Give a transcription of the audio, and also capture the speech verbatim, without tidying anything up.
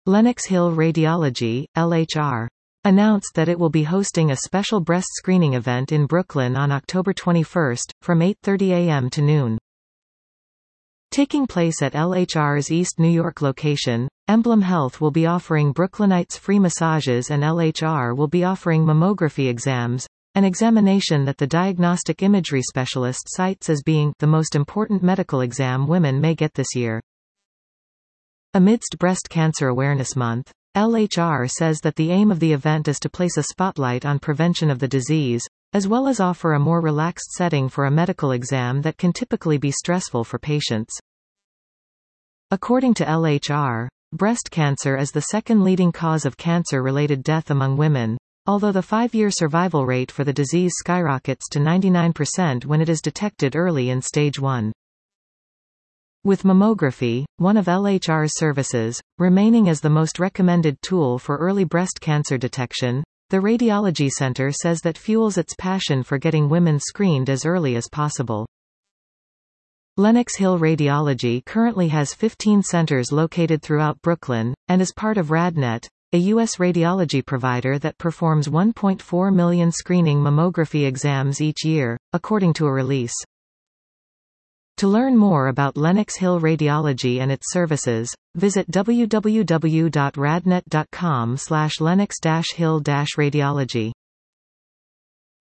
Lenox Hill Radiology, L H R, announced that it will be hosting a special breast screening event in Brooklyn on October twenty-first, from eight thirty a m to noon. Taking place at L H R's East New York location, Emblem Health will be offering Brooklynites free massages and L H R will be offering mammography exams, an examination that the diagnostic imagery specialist cites as being the most important medical exam women may get this year. Amidst Breast Cancer Awareness Month, L H R says that the aim of the event is to place a spotlight on prevention of the disease, as well as offer a more relaxed setting for a medical exam that can typically be stressful for patients. According to L H R, breast cancer is the second leading cause of cancer-related death among women, although the five-year survival rate for the disease skyrockets to ninety-nine percent when it is detected early in stage one. With mammography, one of L H R's services, remaining as the most recommended tool for early breast cancer detection, the Radiology Center says that fuels its passion for getting women screened as early as possible. Lenox Hill Radiology currently has fifteen centers located throughout Brooklyn, and is part of RadNet, a U S radiology provider that performs one point four million screening mammography exams each year, according to a release. To learn more about Lenox Hill Radiology and its services, visit w w w dot radnet dot com slash lenox dash hill dash radiology.